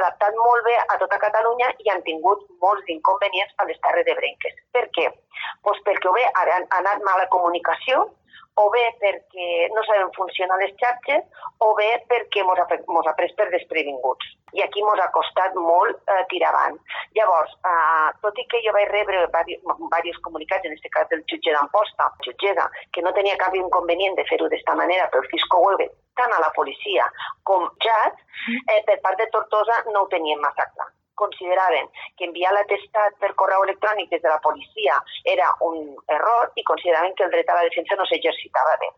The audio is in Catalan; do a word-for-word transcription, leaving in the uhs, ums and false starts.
adaptat molt bé a tota Catalunya i han tingut molts inconvenients a les Terres Ebrenques. Per què? Pues perquè o bé ha anat mala comunicació, o bé perquè no saben funcionar les xarxes, o bé perquè mos ha, mos ha pres per desprevinguts. I aquí mos ha costat molt eh, tirar avant. Llavors, eh, tot i que jo vaig rebre diversos comunicats, en aquest cas del jutge d'Amposta, jutgessa, que no tenia cap inconvenient de fer-ho d'esta manera, però el fisco Huelve, tant a la policia com Jat, eh, per part de Tortosa no ho tenien massa clar. Consideraven que enviar l'atestat per correu electrònic des de la policia era un error i consideraven que el dret a la defensa no s'exercitava bé.